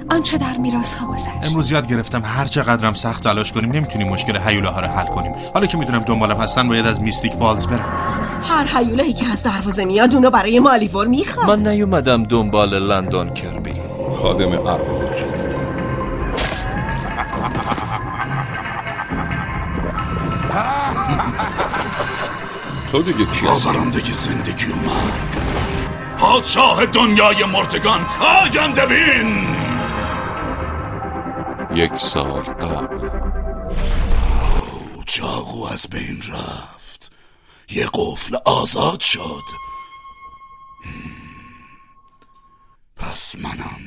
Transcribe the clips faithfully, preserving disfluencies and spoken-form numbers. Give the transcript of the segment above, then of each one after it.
آنچه در میراث‌ها گذشت. امروز یاد گرفتم هر چقدرم سخت تلاش کنیم نمیتونیم مشکل هیولاها رو حل کنیم. حالا که میدونم دنبالم هستن باید از میستیک فالز برم. هر هیولایی که از دروازه میاد اونو برای مالیور میخواد. من نیومدم دنبال لندن کربی، خادم ارباب جدید. تو دیگه کی هستی؟ آورنده زندگی و مرگ، پادشاه دنیای مردگان، آینده بین. یک سال قبل چاقو از بین رفت، یه قفل آزاد شد. پس منم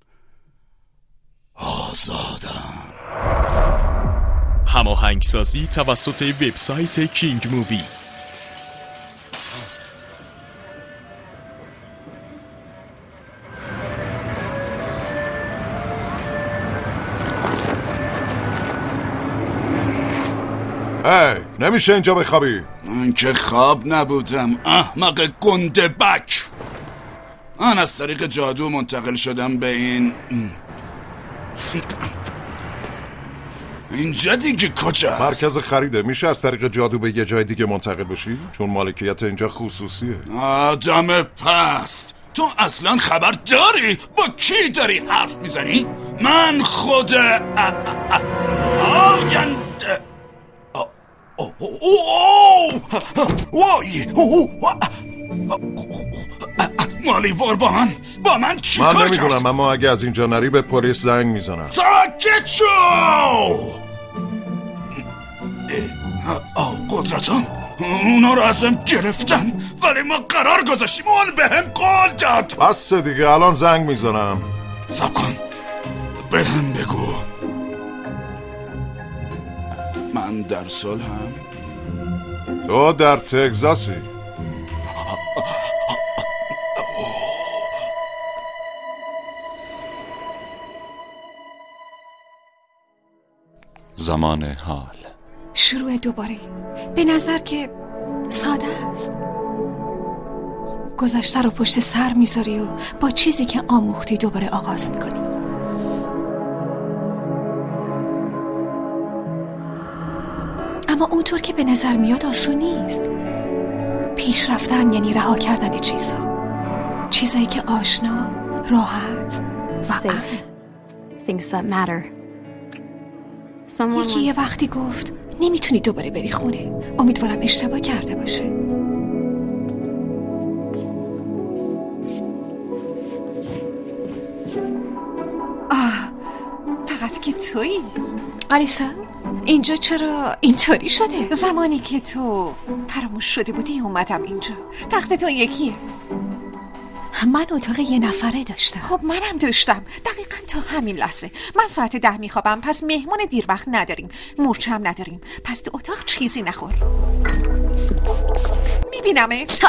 آزادم. هماهنگسازی توسط وبسایت کینگ مووی. هی نمیشه اینجا بخوابی. من که خواب نبودم احمق گنده بک. من از طریق جادو منتقل شدم به این اینجا دیگه کجاست؟ مرکز خریده. میشه از طریق جادو به یه جای دیگه منتقل بشی؟ چون مالکیت اینجا خصوصیه. آدم پست، تو اصلا خبر داری؟ با کی داری حرف میزنی؟ من خود آینده وای مالیور با من با من چی کار کرد؟ من نمیدونم، اما اگه از اینجا نری به پلیس زنگ میزنم. ساکت شو! قدرتان اونا رو ازم گرفتن، ولی ما قرار گذاشتیم اون به هم قول داد. بس دیگه، الان زنگ میزنم. صبر کن، به هم بگو من در صلحم. تو در تگزاسی. زمان حال. شروع دوباره. به نظر که ساده است. گذشته رو پشت سر میذاری و با چیزی که آموختی دوباره آغاز میکنی. اما اونطور که به نظر میاد آسون نیست. پیش رفتن یعنی رها کردن چیزها، چیزایی که آشنا، راحت و امن. Things that matter. یکی یه وقتی گفت نمیتونی دوباره بری خونه. امیدوارم اشتباه کرده باشه. آه، فقط که تویی. آلیسا، اینجا چرا اینطوری شده؟ زمانی که تو فراموش شده بودی اومدم اینجا. تخت تو یکیه. من اتاق یه نفره داشتم. خب منم داشتم، دقیقاً تا همین لحظه. من ساعت ده میخوابم، پس مهمون دیر وقت نداریم، مورچه هم نداریم، پس تو اتاق چیزی نخور. میبینمت.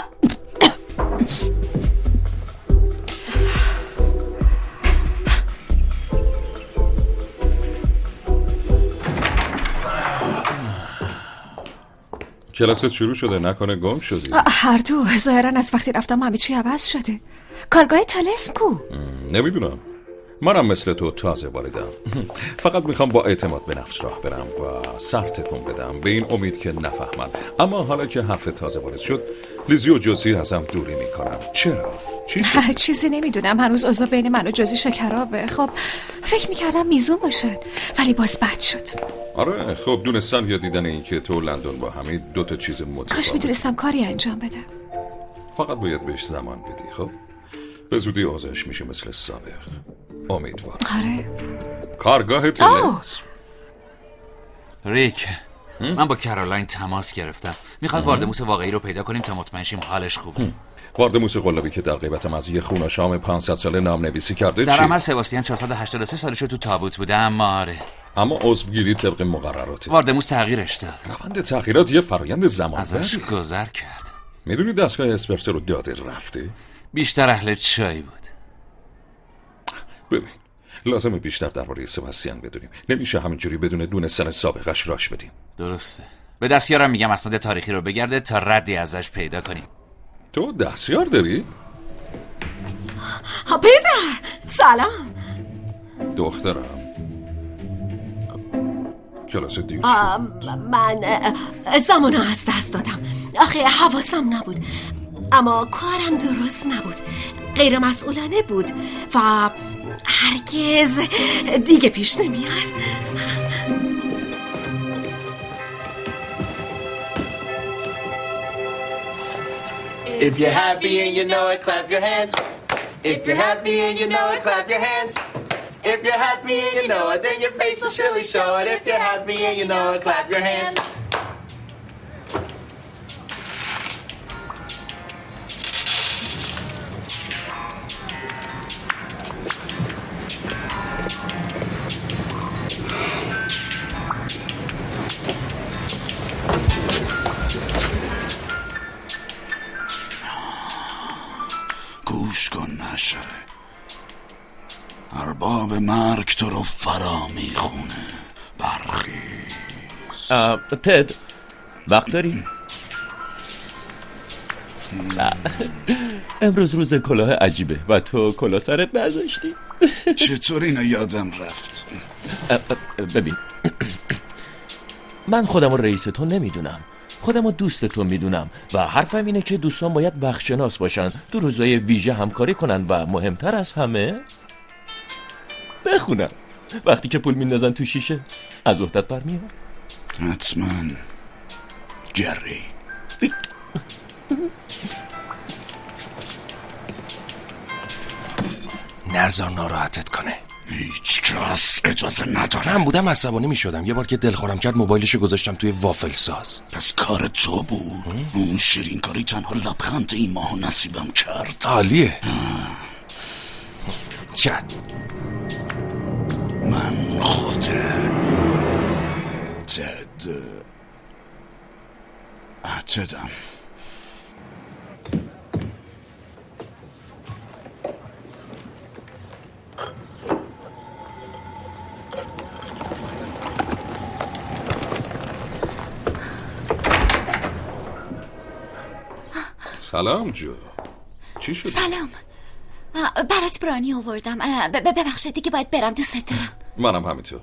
کلاست شروع شده، نکنه گم شدی؟ هر دو. ظاهراً از وقتی رفتم همه چی عوض شده. کارگاه تالسم کو؟ نمیدونم، منم مثل تو تازه واردم. فقط میخوام با اعتماد به نفس راه برم و سر تکون بدم، به این امید که نفهمن. اما حالا که حرف تازه وارد شد، لیزی و جوزی ازم دوری میکنم. چرا؟ چی شد؟ چیزی نمیدونم. هنوز اوضاع بین من و جوزی شکرابه. خب فکر میکردم میزون باشن، ولی باز بد شد. آره خب دونستن یا دیدن این که تو لندن با همه دو تا چیز متفاوت. کاش میدونستم کاری انجام بدم. فقط باید بهش زمان بدی. خب به زودی آزش میشه مثل سابق. امیدوارم. آره. کارگاه تلسم. ریک، من با کارولاین تماس گرفتم. میخواد واردموس واقعی رو پیدا کنیم تا مطمئن شیم حالش خوبه. واردموس قلابی که در غیبت از یه خون شام پانصد ساله نام نویسی کرده. در چی؟ عمل سباستیان چهارصد و هشتاد و سه سالشه تو تابوت بوده، اما آره. اما عضوگیری طبق مقرراته. واردموس تغییرش داد. روند تغییرات یه فرایند زمان ازش گذر کرد. میدونی دستگاه اسپرسه رو داده رفته؟ بیشتر اهل چای بود. ببین لازمه بیشتر درباره سباستیان بدونیم. نمیشه همینجوری بدون دونستن سابقش راش بدیم. درسته. به دستیارم میگم اسناد تاریخی رو بگرده تا ردی ازش پیدا کنیم. تو دستیار داری؟ ها پدر، سلام. دخترم کلاس دیر شد. من زمانو از دست دادم. آخه حواسم نبود، اما کارم درست نبود، غیر مسئولانه بود و هرگز دیگه پیش نمیاد. If you're happy and you know it, clap your hands. If you're happy and you know it, clap your hands. If you're happy and you know it, then your face will surely show it. If you're happy and you know it, clap your hands. گوش کن نشره، ارباب مرگ تو رو فرا میخونه. برخیز. تد وقت داری؟ امروز روز کلاه عجیبه و تو کلاه سرت نذاشتی. چطور اینو یادم رفت؟ ببین من خودم رو رئیس تو نمیدونم، خودم رو دوست تو میدونم و حرفم اینه که دوستان باید بخشناس باشن، تو روزای ویژه همکاری کنن و مهمتر از همه بخونن. وقتی که پول میندازن تو شیشه از وحدت برمیاد. حتما گری. نذار ناراحتت کنه. هیچ کس اجازه نداره. من بودم عصبانی می شدم. یه بار که دلخورم کرد موبایلشو گذاشتم توی وافل ساز. پس کار تو بود. اون شیرین کاری تنها لبخند این ماهو نصیبم کرد. عالیه. چند من خوده تد تدم. سلام جو، چی شد؟ سلام، برات برانی آوردم. ببخشید دیگه باید برم، دوست دارم. منم همینطور.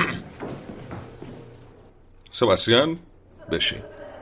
سباستیان بشین.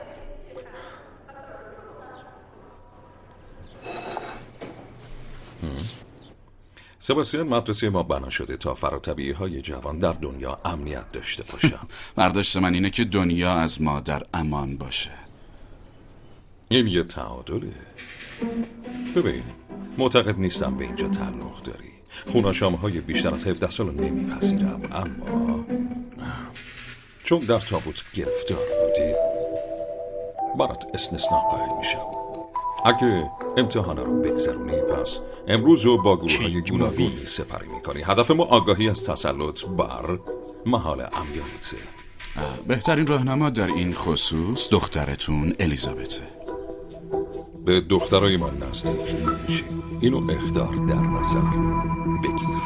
سباستیان، مدرسه ما بنا شده تا فراتبیعی های جوان در دنیا امنیت داشته باشن. برداشت من اینه که دنیا از ما در امان باشه. این یه تعادله. ببین، معتقد نیستم به اینجا تعلق داری. خوناشامهای بیشتر از هفده سال نمیپذیرم، اما چون در تابوت گرفتار بودی برات استثناء قائل میشم. اگه امتحانه رو بگذرونی پس امروز رو با گروه های گوناگونی سپری میکنی. هدف ما آگاهی از تسلط بر محال امیالیته. بهترین راهنما در این خصوص دخترتون الیزابته. به دخترای من نزدیک نمیشی. اینو اخطار در نظر بگیر.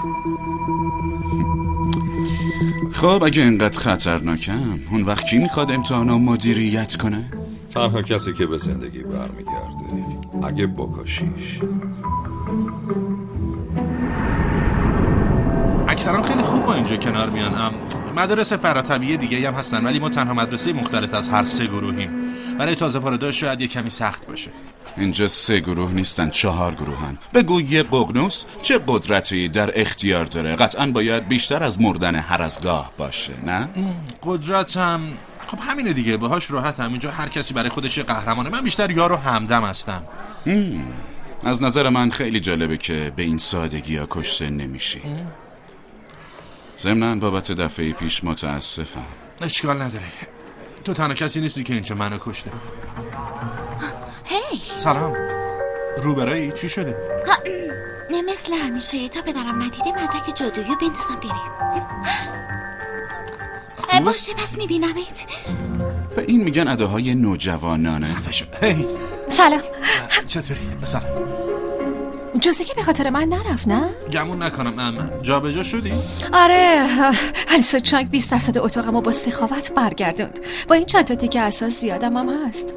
خب اگه اینقدر خطرناکم، اون وقت کی میخواد امتحانا مدیریت کنه؟ تنها کسی که به زندگی برمیگرده اگه بکشیش. اکثرا خیلی خوب با اینجا کنار میان. مدارس فراتبیعی دیگه هم هستن، ولی ما تنها مدرسه مختلط از هر سه گروهیم. برای تازه واردها شاید یه کمی سخت باشه. اینجا سه گروه نیستن، چهار گروهن. بگو یه ققنوس چه قدرتی در اختیار داره؟ قطعا باید بیشتر از مردن هر از گاه باشه، نه؟ قدرتم خب همینه دیگه، باهاش راحتم. اینجا هر کسی برای خودش یه قهرمانه. من بیشتر یار و همدم هستم. از نظر من خیلی جالبه که به این سادگی ها کشته نمیشی. ضمناً بابت دفعه پیش متاسفم. اشکال نداره، تو تنها کسی نیستی که اینجا منو کشته. هی سلام، روبرایی چی شده؟ نه مثل همیشه، تا پدرم ندیده مدرک جادویی بندازم بریم. باشه پس میبینمت. به این میگن اداهای نوجوانانه. هی سلام. چطوری؟ سلام. جوزی که به خاطر من نرفت نه؟ گمون نکنم. جا به جا شدی؟ آره، الیسا چانگ بیست درصد اتاقمو با سخاوت برگردوند. با این چند تا دیگه اساس زیادم هم هست.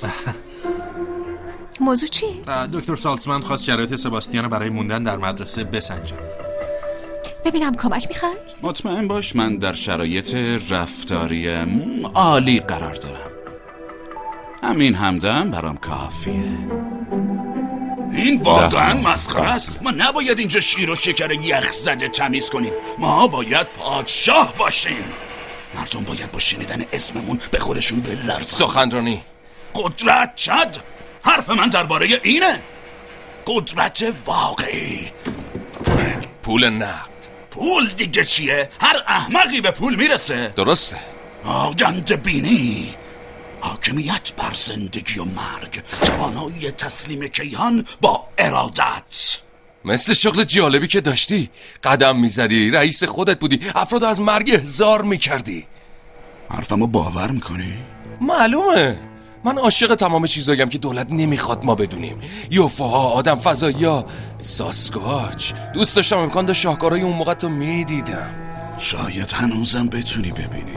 موضوع چی؟ دکتر سالتزمن خواست شرایط سباستیان برای موندن در مدرسه بسنجه. ببینم کمک میخوای؟ مطمئن باش من در شرایط رفتاری عالی قرار دارم. همین همدم برام کافیه. این واقعا مسخره است. ما نباید اینجا شیر و شکر یخ زده تمیز کنیم. ما باید پادشاه باشیم. مردم باید با شنیدن اسممون به خودشون بلرزن. سخنرانی قدرت چد؟ حرف من درباره اینه. قدرت واقعی. پول نقد. پول دیگه چیه؟ هر احمقی به پول میرسه. درسته. آگند بینی، حاکمیت بر زندگی و مرگ، توانایی تسلیم کیهان با ارادت. مثل شغل جالبی که داشتی، قدم میزدی، رئیس خودت بودی، افرادو از مرگ احذار میکردی. حرفمو باور میکنی؟ معلومه. من عاشق تمام چیزاییم که دولت نمیخواد ما بدونیم. یوفوها، آدم فضایی‌ها، ساسکواچ. دوست داشتم امکان داشت شاهکارهای اون موقع تو میدیدم. شاید هنوزم بتونی ببینی.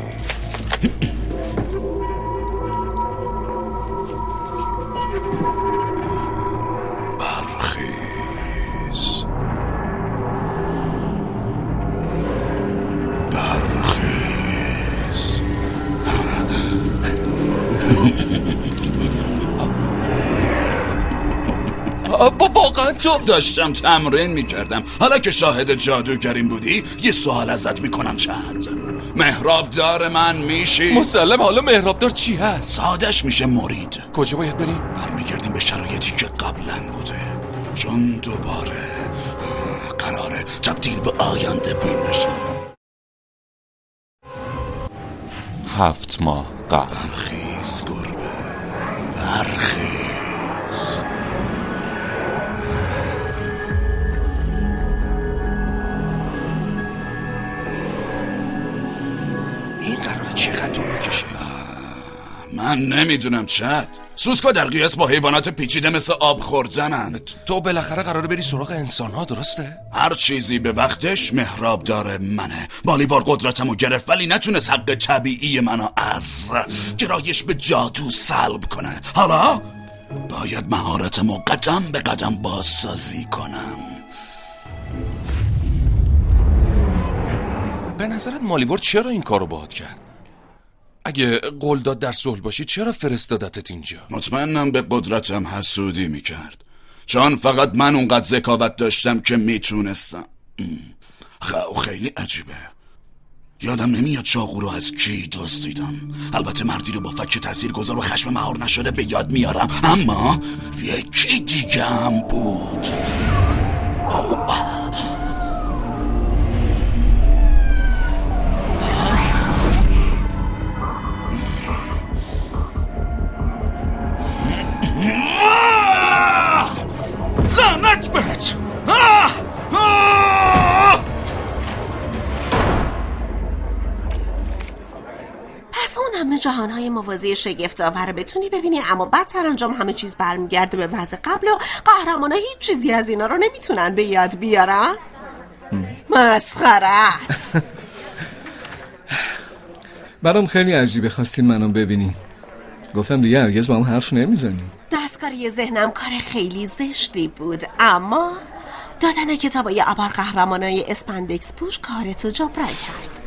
برخیز برخیز با واقعا تو داشتم تمرین میکردم. حالا که شاهد جادوگریم بودی یه سوال ازت میکنم. چند مهرابدار من میشی؟ مسلم. حالا مهرابدار چی هست؟ سادش میشه مرید. کجا باید بریم؟ برمیگردیم به شرایطی که قبلا بوده، چون دوباره قراره تبدیل به آینده بین بشیم. هفت ماه قبل. برخیز گربه، برخیز. این قراره چقدر طول بکشه؟ من نمیدونم چت. سوسکا در قیاس با حیوانات پیچیده مثل آب خوردنن. تو بالاخره قراره بری سراغ انسان ها، درسته؟ هر چیزی به وقتش. مهرابدار منه. بالیوار قدرتمو گرفت ولی نتونست حق طبیعی منو از گرایش به جادو سلب کنه. حالا باید مهارتمو قدم به قدم بازسازی کنم. به نظرت مالیوار چرا این کارو باهات کرد؟ اگه قول داد در صلح باشی چرا فرستادتت اینجا؟ مطمئنم به قدرتم حسودی میکرد، چون فقط من اونقدر ذکاوت داشتم که میتونستم. خیلی عجیبه. یادم نمیاد چاقو رو از کی دزدیدم. البته مردی رو با فک تاثیرگذار و خشم مهار نشده به یاد میارم، اما یکی دیگه هم بود. اوه. لعنت بهت. پس اون همه جهانهای موازی شگفت‌آور بتونی ببینی، اما بعد سرانجام همه چیز برمیگرده به وضع قبل و قهرمانا هیچ چیزی از اینا رو نمیتونن به یاد بیارن. مسخره است. برام خیلی عجیبه خواستین منو ببینین. گفتم دیگه هرگز با هم حرف نمیزنیم. دستکاری ذهنم کار خیلی زشتی بود، اما دادن کتابای ابرقهرمانای اسپندکس پوش کارتو جبران کرد.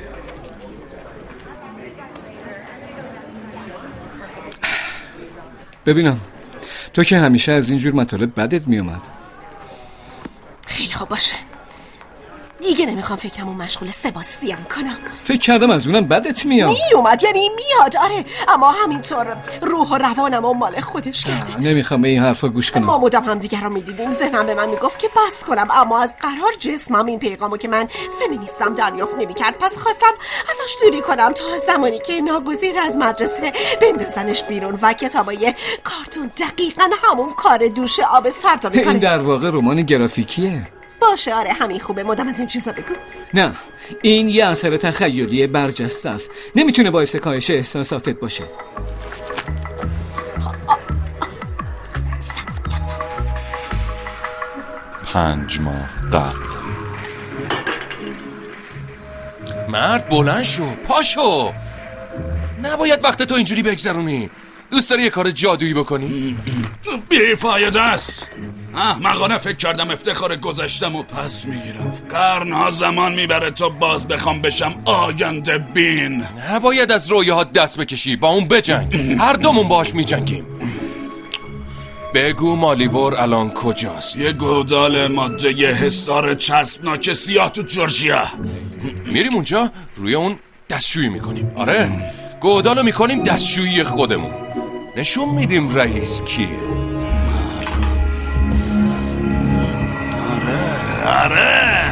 ببینم تو که همیشه از اینجور مطالب بدت میومد. خیلی خوب باشه، دیگه نمیخوام فکرمو مشغول سباستیان کنم. فکر کردم از اونم بدت میاد. میومد، یعنی میاد، آره، اما همینطور روح و روانم و مال خودش کرده. نمیخوام به این حرفا گوش کنم. ما مدام هم دیگر رو میدیدیم، ذهنم به من میگفت که بس کنم، اما از قرار جسمم این پیغامو که من فمینیستم دریافت نمیکرد. پس خواستم ازش دوری کنم تا زمانی که ناگزیر از مدرسه بندازنش بیرون و کتابای کارتون دقیقاً همون کار دوش آب سرد میکنه. این در واقع رمان گرافیکیه. باشه، آره، همین خوبه، مدام از این چیزا بگو. نه، این یه اثر تخیلی برجسته است. نمیتونه باعث کاهش احساساتت باشه. پنج ماه قبل. مرد بلند شو، پاشو. نباید وقت تو اینجوری بگذرونی. دوست داری یه کار جادویی بکنی؟ بیفایده است. احمقانه فکر کردم افتخار گذشتم و پس میگیرم. قرنها زمان میبره تا باز بخوام بشم آینده بین. نباید از رویاها دست بکشی، با اون بجنگ. هر دومون باش میجنگیم. بگو مالیور الان کجاست؟ یه گودال ماده یه حصار چسبناک سیاه تو جورجیا. میریم اونجا روی اون دستشویی میکنیم. آره گودالو میکنیم دستشویی خودمون. نشون میدیم رئیس کیه. آره آره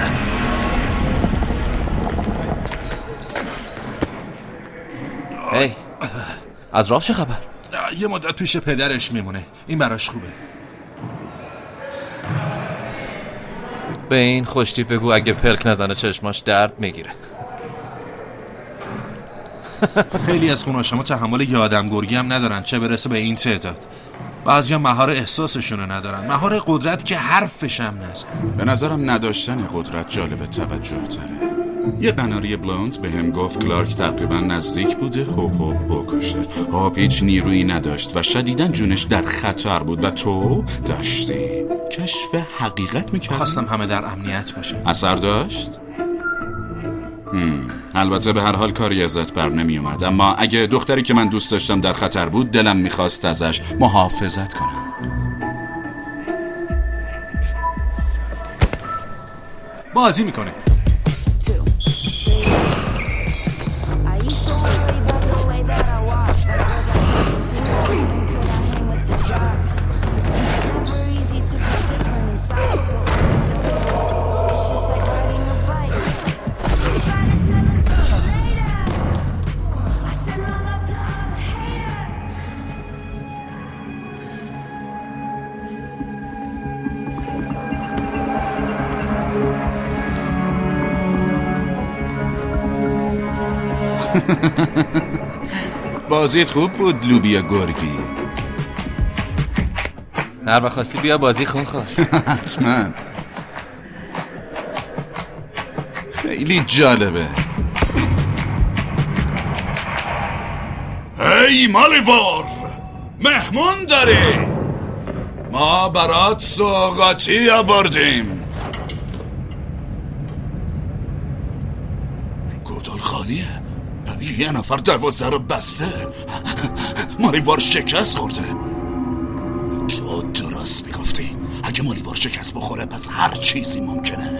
هی از راه چه خبر؟ یه مدت پیش پدرش میمونه. این براش خوبه. به این خوشتی بگو اگه پلک نزنه چشماش درد میگیره. خیلی از خوناشما تحمل یه آدم گرگی هم ندارن، چه برسه به این تعداد. بعضی هم مهار احساسشونو ندارن، مهار قدرت که حرفش هم نزن. به نظرم نداشتن قدرت جالب توجه تره. یه قناری بلوند به هم گفت کلارک تقریبا نزدیک بوده هوپ هوپ بکشه. هوپ هیچ نیرویی نداشت و شدیداً جونش در خطر بود و تو داشتی کشف حقیقت میکردی. خواستم همه در امنیت باشه. اثر داشت؟ هم. البته به هر حال کاری ازت بر نمی اومد، اما اگه دختری که من دوست داشتم در خطر بود دلم میخواست ازش محافظت کنم. بازی میکنه. بازیت خوب بود لوبیا گرگی. هر وقت خواستی بیا بازی خون خواه. حتما. خیلی جالبه. هی مالیور، مهمون داری؟ ما برات سوغاتی آوردیم. گودال خالیه. یه نفر دروازه رو بسته. مالیور شکست خورده. تو درست میگفتی. اگه مالیور شکست بخوره پس هر چیزی ممکنه.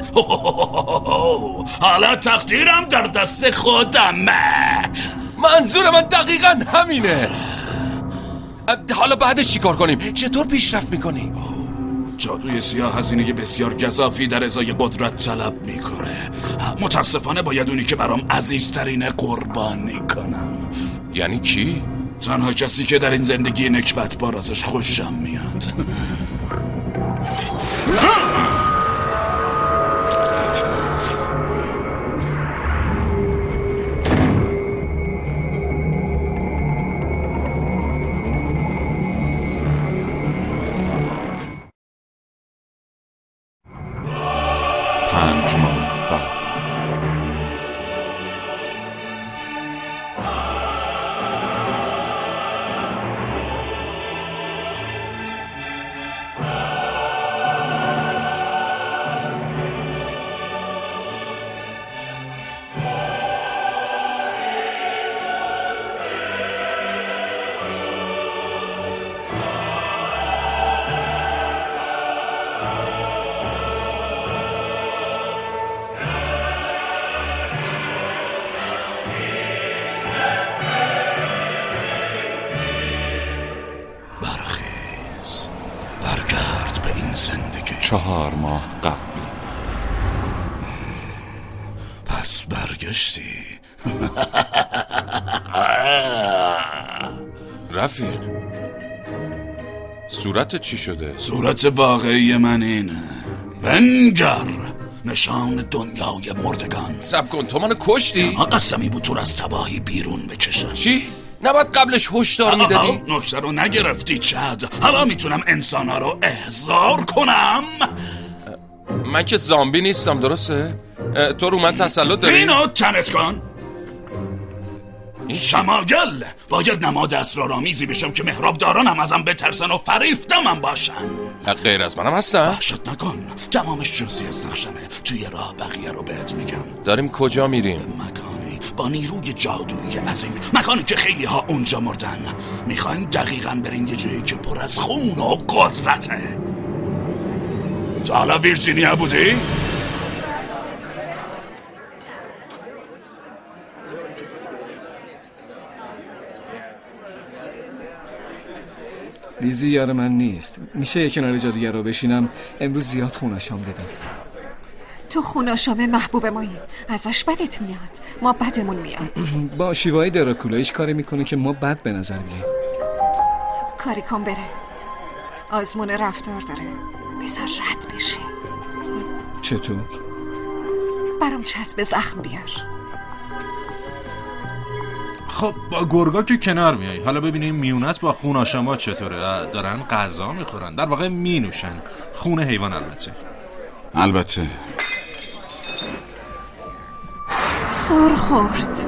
حالا تقدیرم در دست خودمه. منظور من دقیقا همینه. حالا بعدش چی کار کنیم؟ چطور پیشرفت میکنی؟ جادوی سیاه هزینه بسیار گزافی در ازای قدرت طلب میکنه. متاسفانه باید اونی که برام عزیزترینه قربانی کنم. یعنی کی؟ تنها کسی که در این زندگی نکبت بار ازش خوشم میاد. پنج ماه قبل. چهار ماه قبل. پس برگشتی. رفیق صورتت چی شده؟ صورت واقعی من اینه. بنگر نشان دنیای مردگان. سب کن تو منو کشتی؟ ما قسمی بود تو از تباهی بیرون بکشن. چی؟ نباید قبلش هشدار میدادی؟ نکته رو نگرفتی چد. حالا میتونم انسانا رو احضار کنم. من که زامبی نیستم درسته؟ تو رو من تسلط داری؟ اینو تنت کن. شماگل باید نماد اسرارآمیزی بشم که محراب دارانم ازم بترسن و فریفتمم باشن. غیر از منم هستن؟ وحشت نکن، تمامش جزئی از نقشمه. توی راه بقیه رو بهت میگم. داریم کجا میریم؟ مکانی با نیروی جادویی عظیم، مکانی که خیلی ها اونجا مردن. میخوایم دقیقاً بریم یه جایی که پر از خون و قدرته. تا حالا ویرجینیا بودی؟ لیزی یار من نیست. میشه یه کنار جادوگر رو بشینم؟ امروز زیاد خوناشام دادم. تو خوناشام محبوب مایی، ازش بدت میاد، ما بدمون میاد. با شیوای دراکولا هیچ کاری میکنه که ما بد به نظر بیاییم. کاری کن بره، آزمون رفتار داره، بذار رد بشه. چطور؟ برام چسب زخم بیار. خب با گرگا که کنار میای، حالا ببینیم میونت با خون آشما چطوره. دارن غذا میخورن، در واقع مینوشن خون حیوان. البته البته سر خورد.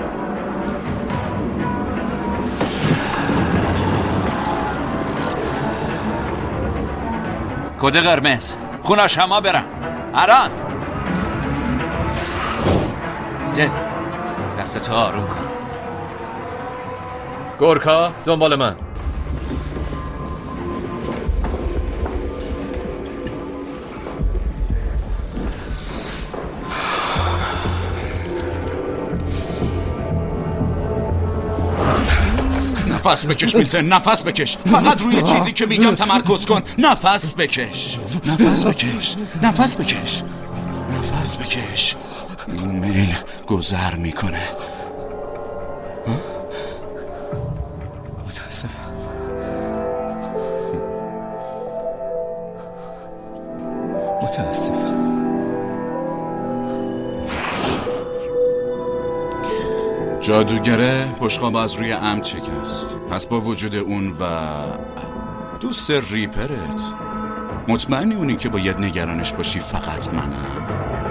کد قرمز، خون آشما برن الان. جد دستتو آروم کن. گورکا دنبال من. نفس بکش میلتن، نفس بکش. فقط روی چیزی که میگم تمرکز کن. نفس بکش، نفس بکش، نفس بکش، نفس بکش. این میل گذر میکنه. متاسفم. متاسفم. جادوگره بشقاب از روی عمد شکست. پس با وجود اون و دوست ریپرت، مطمئنی اونی که باید نگرانش باشی فقط منم؟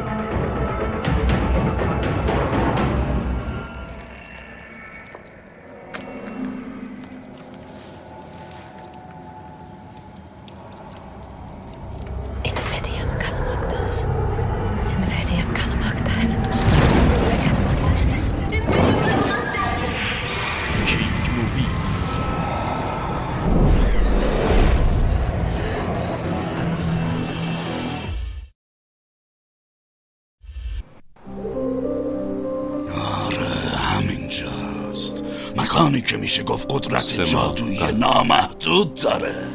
مکانی که میشه گفت قدرت جادویی نامحدود داره.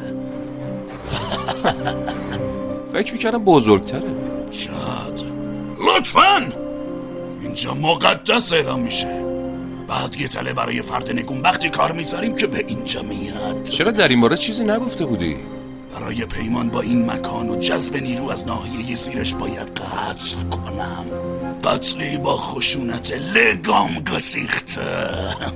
فکر میکردم بزرگتره. شاد لطفاً اینجا مقدس اعلام میشه. بعد یه تله برای فرد نگونبختی کار میذاریم که به اینجا میاد. چرا در این مورد چیزی نگفته بودی؟ برای پیمان با این مکان و جذب نیرو از ناحیه زیرش باید قطع کنم. قتلی با خشونت لگام گسیخته.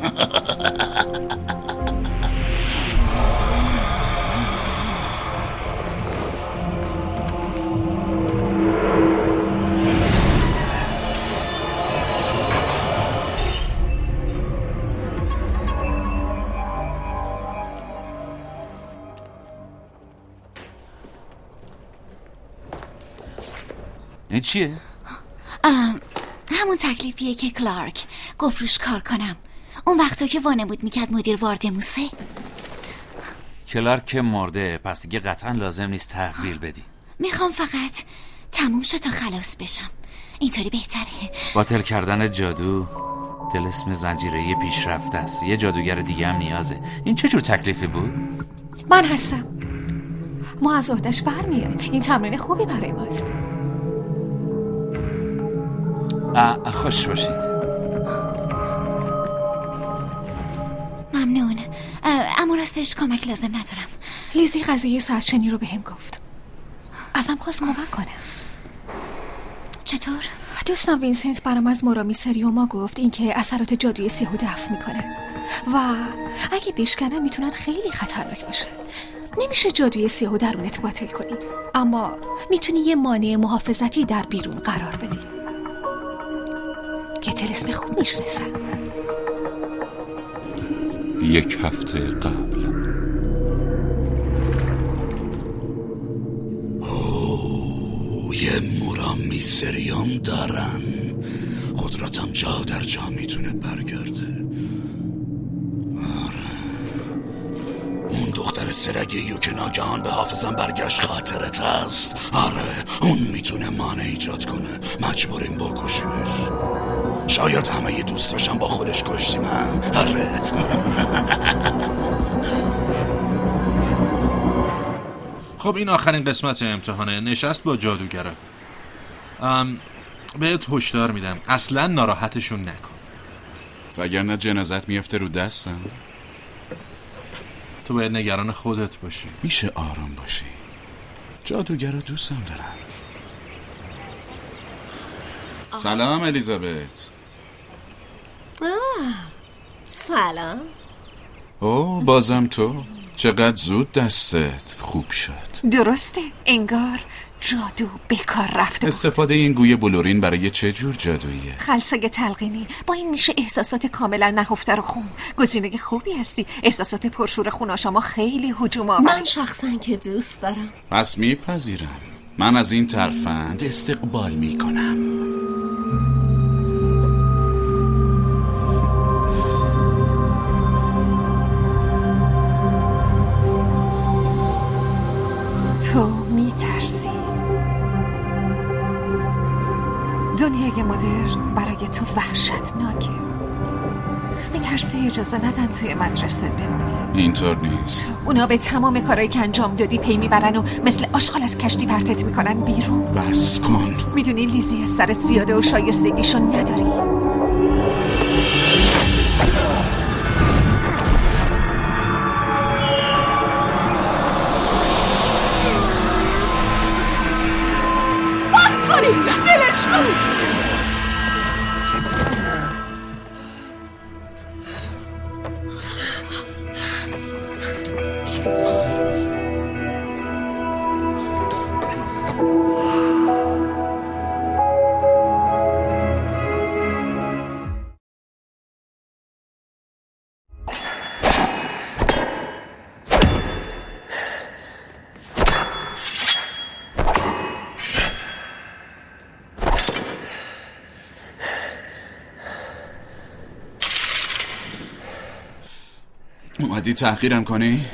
این چیه؟ همون تکلیفیه که کلارک گفت روش کار کنم اون وقتا که وانمود میکرد مدیر واردموسه. کلارک که مرده، پس دیگه قطعا لازم نیست تحویل بدی. میخوام فقط تموم شد تا خلاص بشم، اینطوری بهتره. باطل کردن جادو طلسم زنجیره‌ای پیشرفته است. یه جادوگر دیگه هم نیازه. این چه جور تکلیفی بود؟ من هستم. ما از عهده‌اش برمیایم. این تمرین خوبی برای ماست. آه خوش باشید. ممنون، اما راستش کمک لازم ندارم. لیزی قضیه ساعتشنی رو بهم گفت. ازم خواست کمک کنه. چطور؟ دوستم وینسنت برام از مورامیسریوما گفت اینکه اثرات جادوی سیاهو دفع میکنه و اگه بشکنن میتونن خیلی خطرناک باشن. نمیشه جادوی سیاهو درونت باطل کنی، اما میتونی یه مانع محافظتی در بیرون قرار بدی. یه طلسم خوب میشناسم. یک هفته قبل. اوه، یه مورامی سریام دارن. قدرتم جا در جا میتونه برگرده. آره، اون دختر سرگیو که ناگهان به حافظم برگشت خاطرت هست. آره، اون میتونه مانع ایجاد کنه. مجبوریم بکشیمش. شاید همه ی دوستاشم با خودش کشتیم. آره. خب این آخرین قسمت امتحانه. نشست با جادوگره. ام بهت هشدار میدم اصلا ناراحتشون نکن، وگرنه جنازت میفته رو دستم. تو باید نگران خودت باشی. میشه آروم باشی؟ جادوگر رو دوستم دارم. سلام الیزابت. آه، سلام. اوه، بازم تو؟ چقدر زود دستت خوب شد. درسته، انگار جادو بکار رفته. استفاده این گوی بلورین برای چه جور جادوییه؟ خلسه تلقینی. با این میشه احساسات کاملا نهفته رو خون. گزینه خوبی هستی. احساسات پرشور خوناشما خیلی هجوم آوره. من شخصا که دوست دارم. پس میپذیرم. من از این ترفند استقبال میکنم. تو میترسی. دنیای مدرن برای تو وحشتناکه. میترسی اجازه ندن توی مدرسه بمونی. اینطور نیست. اونا به تمام کارهایی که انجام دادی پی میبرن و مثل آشغال از کشتی پرتت میکنن بیرون. بس کن. میدونی لیزی از سرت زیاده و شایستگیشون نداری. بلش کنی. اومدی تحقیرم کنی؟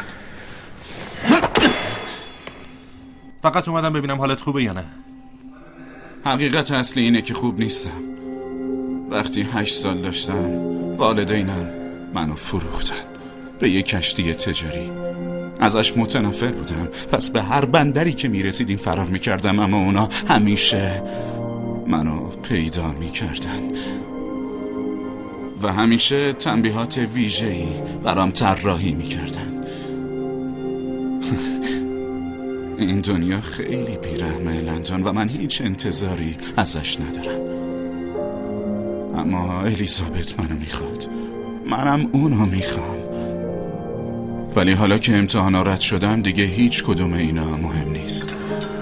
فقط اومدم ببینم حالت خوبه یا نه. حقیقت اصلی اینه که خوب نیستم. وقتی هشت سال داشتم والدینم منو فروختن به یک کشتی تجاری. ازش متنفر بودم، پس به هر بندری که میرسیدیم فرار میکردم، اما اونا همیشه منو پیدا میکردن و همیشه تنبیهات ویژه‌ای برام طراحی میکردن. این دنیا خیلی بیرحمه لندن و من هیچ انتظاری ازش ندارم. اما الیزابت منو میخواد، منم اونو میخوام. ولی حالا که امتحانا رد شدم دیگه هیچ کدوم اینا مهم نیست.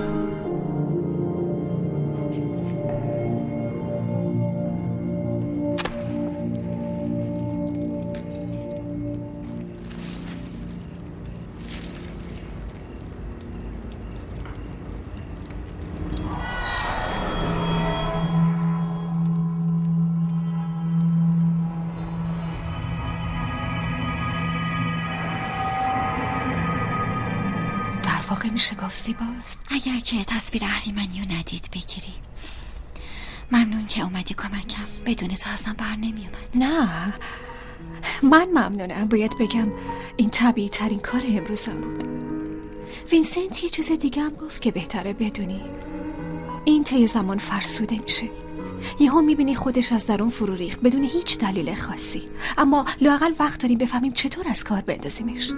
میشه گفت زیباست. اگر که تصویر اهریمنی رو ندید بگیری. ممنون که اومدی کمکم. بدون تو اصلا بر نمی اومد. نه من ممنونم. باید بگم این طبیعی ترین کار امروزم بود. وینسنت یه چیز دیگه هم گفت که بهتره بدونی. این طی زمان فرسوده میشه. یهو میبینی خودش از درون فرو ریخت بدون هیچ دلیل خاصی، اما لااقل وقت داریم بفهمیم چطور از کار بندازیمش.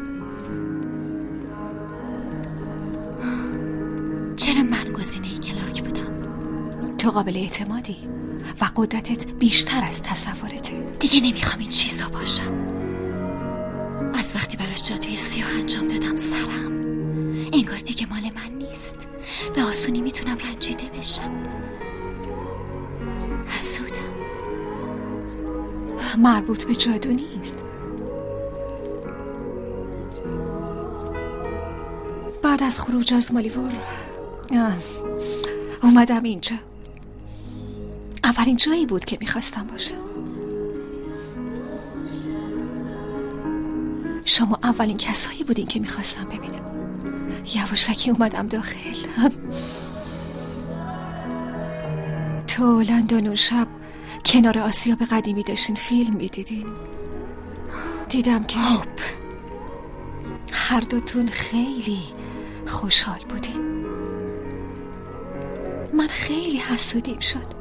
چرا من گزینه کلارک بودم؟ تو قابل اعتمادی و قدرتت بیشتر از تصورته. دیگه نمیخوام این چیزا باشم. از وقتی براش جادوی سیاه انجام دادم سرم انگار دیگه مال من نیست. به آسونی میتونم رنجیده بشم. حسودم. مربوط به جادو نیست. بعد از خروج از مالیور اومدم اینجا. اولین جایی بود که میخواستم باشم. شما اولین کسایی بودین که میخواستم ببینم. یواشکی اومدم داخل. تو لندن اون شب کنار آسیاب قدیمی داشتین فیلم میدیدین. دیدم که هاپ هر دوتون خیلی خوشحال بودین. من خیلی حسودیم شد.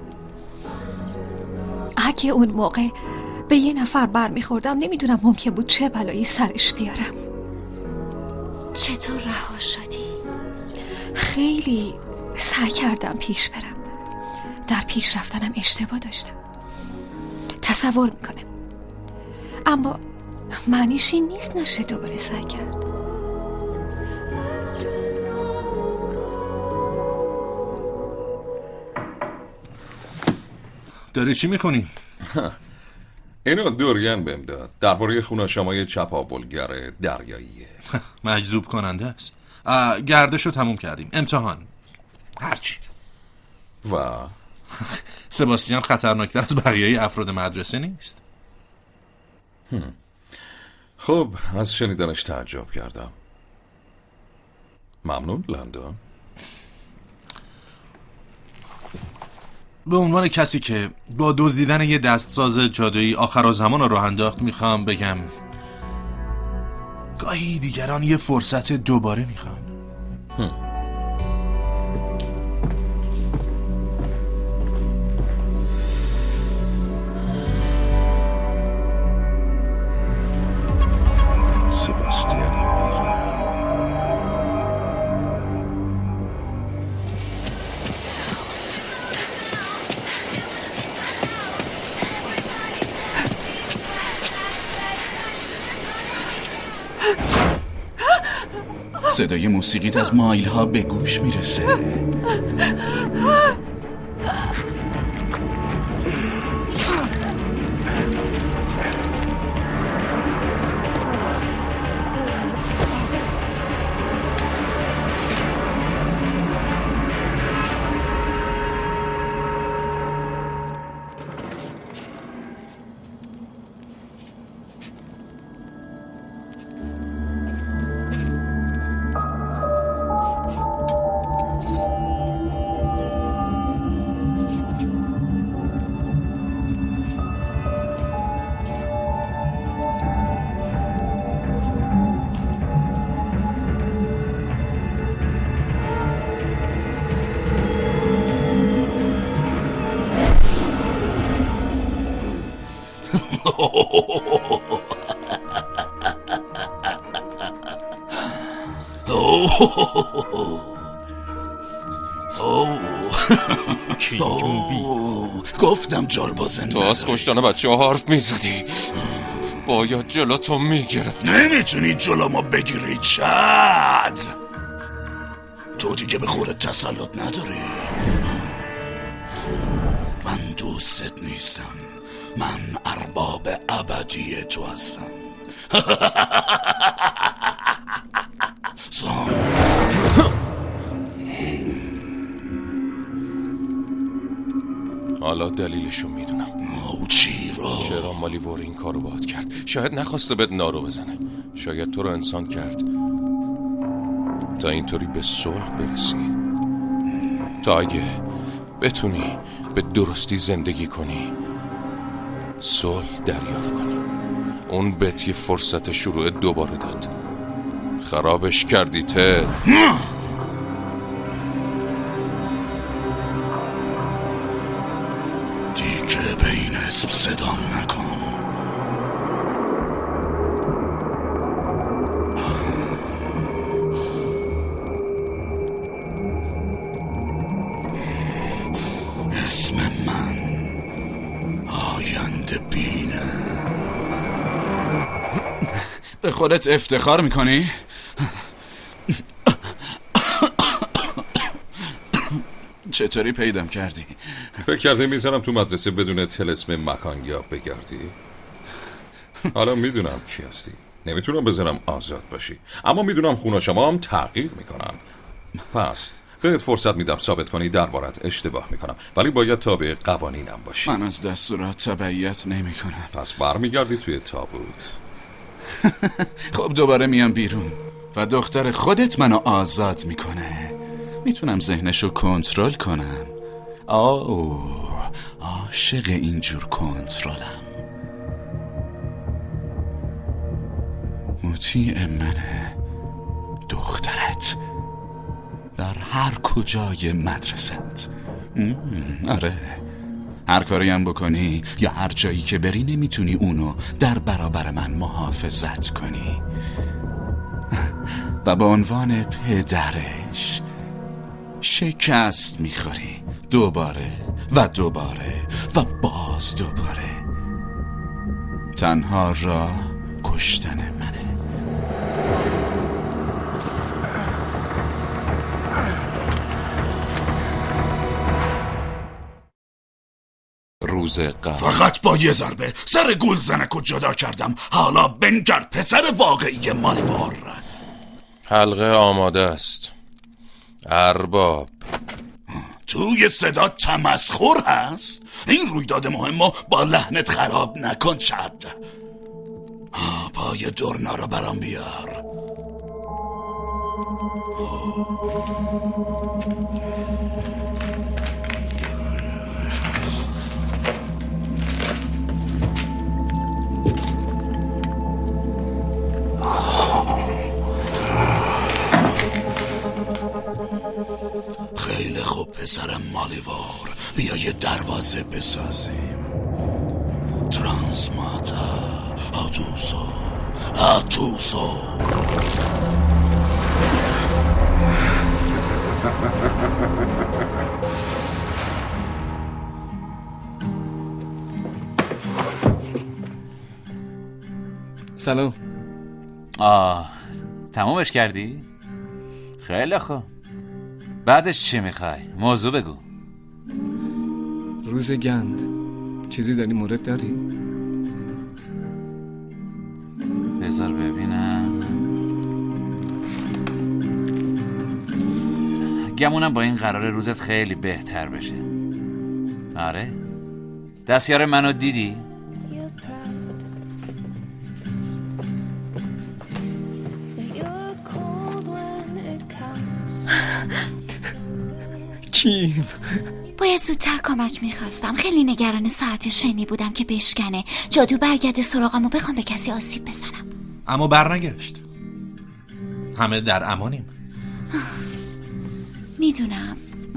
اگه اون موقع به یه نفر بر میخوردم نمیدونم ممکن بود چه بلایی سرش بیارم. چطور رها شدی؟ خیلی سعی کردم پیش برم. در پیش رفتنم اشتباه داشتم. تصور میکنم، اما معنیش این نیست نشه دوباره سعی کرد. داری چی میخونی؟ اینو دورگن بهم داد درباره خونه‌شمای چپاولگر دریاییه. مجذوب کننده است. گردشو تموم کردیم. امتحان هرچی. و سباستیان خطرناکتر از بقیه افراد مدرسه نیست. خب از شنیدنش تعجب کردم. ممنون لندن. به عنوان کسی که با دزدیدن یه دستساز جادویی آخرالزمان رو راه انداخت میخوام بگم گاهی دیگران یه فرصت دوباره میخوان. سباستیانی صدای موسیقیت از مایل ها به گوش میرسه. گفتم جالبازن تو از کشتن بچه ها حرف میزدی، باید جلو تو میگرفت. نمیتونی جلو ما بگیری چاد. تو دیگه به خودت تسلط نداری. من دوستت نیستم. من ارباب ابدی تو هستم. حالا دلیلشو میدونم. چی را؟ چرا مالیور این کارو باهات کرد؟ شاید نخواسته بهت نارو بزنه، شاید تو رو انسان کرد تا اینطوری به صلح برسی، تا اگه بتونی به درستی زندگی کنی، صلح دریافت کنی. اون بهت یه فرصت شروع دوباره داد، خرابش کردی تد. دیگه به این اسم صدام نکن. اسم من آینده بینه. به خودت افتخار میکنی؟ چطوری پیدام کردی؟ فکر کردی میذارم تو مدرسه بدون طلسم مکانگیاب بگردی؟ حالا میدونم کی هستی. نمیتونم بذارم آزاد باشی، اما میدونم خونه شما هم تغییر میکنن. پس بهت فرصت میدم ثابت کنی دربارت اشتباه میکنم، ولی باید تابع قوانینم باشی. من از دستورات تبعیت نمیکنم. پس برمیگردی توی تابوت. خب دوباره میام بیرون و دختر خودت منو آزاد میکنه. میتونم ذهنشو کنترل کنم. آه عاشق اینجور کنترلم. مطیع منه دخترت در هر کجای مدرسه‌ت. آره هر کاری هم بکنی یا هر جایی که بری نمیتونی اونو در برابر من محافظت کنی و به عنوان پدرش شکست میخوری دوباره و دوباره و باز دوباره. تنها راه کشتن منه. روز قبل فقط با یه ضربه سر گلزنکو جدا کردم. حالا بنگر پسر واقعی مانیوار. حلقه آماده است ارباب. توی صدا تمسخر هست. این رویداد مهمو با لحنت خراب نکن چد. پای دورنا رو برام بیار. خیلی خوب پسر مالیوار، بیا یه دروازه بسازیم. ترانسماتا آتوسو آتوسو. سلام. آه تمومش کردی؟ خیلی خوب. بعدش چی میخوای؟ موضوع بگو. روز گند چیزی در این مورد داری؟ بذار ببینم. گمونم با این قرار روزت خیلی بهتر بشه. آره دستیار منو دیدی؟ کیم؟ باید زودتر کمک میخواستم. خیلی نگران ساعت شنی بودم که بشکنه، جادو برگرده سراغم و بخوام به کسی آسیب بزنم. اما برنگشت. همه در امانیم. میدونم و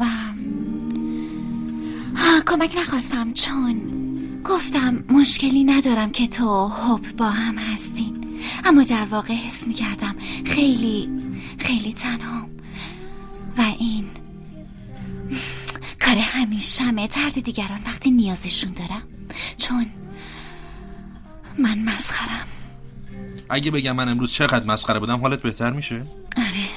ها کمک نخواستم چون گفتم مشکلی ندارم که تو حب با هم هستین، اما در واقع حس میکردم خیلی خیلی تنهام و این کار همیشمه. طرد دیگران وقتی نیازشون دارم، چون من مسخرم. اگه بگم من امروز چقدر مسخره بودم حالت بهتر میشه؟ آره.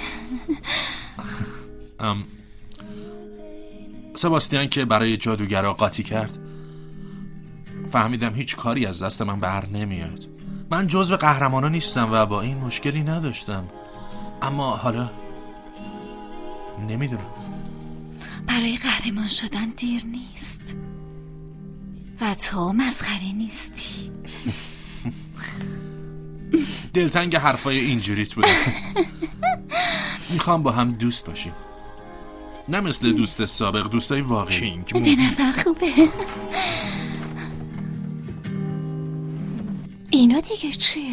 ام سباستیان که برای جادوگرا قاطی کرد، فهمیدم هیچ کاری از دست من بر نمیاد. من جزو قهرمانا نیستم و با این مشکلی نداشتم، اما حالا نمیدونم. برای قهرمان شدن دیر نیست و تو مسخره نیستی. دلتنگ حرفای اینجوریت بودم. میخوام با هم دوست باشیم، نه مثل دوست سابق، دوستای واقعی. به نظر خوبه. اینا دیگه چیه؟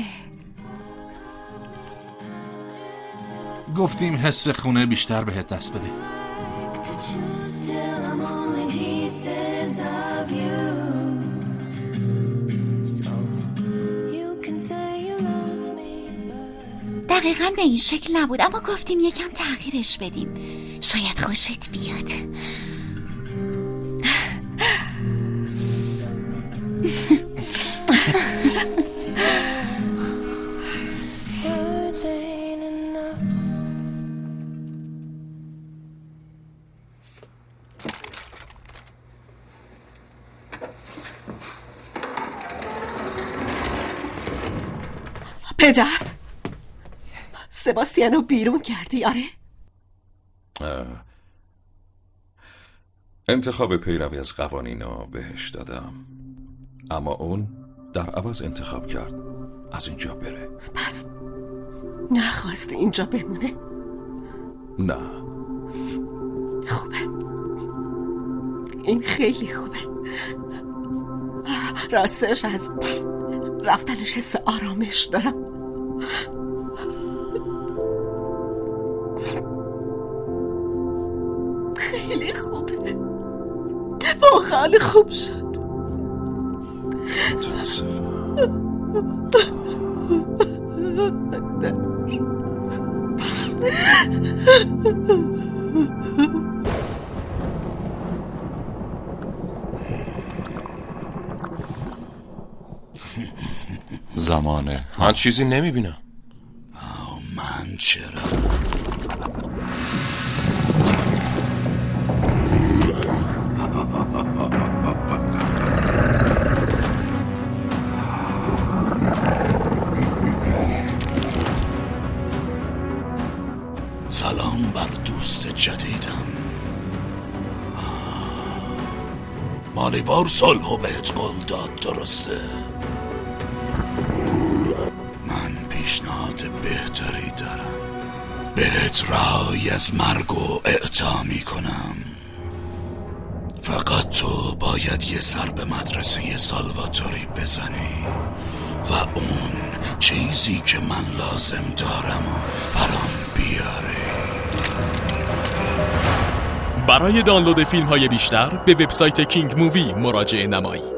گفتیم حس خونه بیشتر بهت دست بده. دقیقاً به این شکل نبود، اما گفتیم یکم تغییرش بدیم، شاید خوشت بیاد. پدر، سباستیانو بیرون کردی؟ آره؟ انتخاب پیروی از قوانینو بهش دادم، اما اون در عوض انتخاب کرد از اینجا بره. پس نخواست اینجا بمونه؟ نه. خوبه، این خیلی خوبه. راستش از رفتنش حس آرامش دارم. خیلی خوبه، واقعا خوب شد. متاسفم. زمانه من چیزی نمیبینم. من چرا؟ سلام بر دوست جدیدم. مالیوار صلحو بهت قول داد، درسته؟ من پیشنهاد بهتری دارم. بهت رهایی از مرگ و اعطا میکنم. فقط تو باید یه سر به مدرسه سالواتوری بزنی و اون چیزی که من لازم دارم و برام بیاره. برای دانلود فیلم های بیشتر به وبسایت کینگ مووی مراجعه نمایید.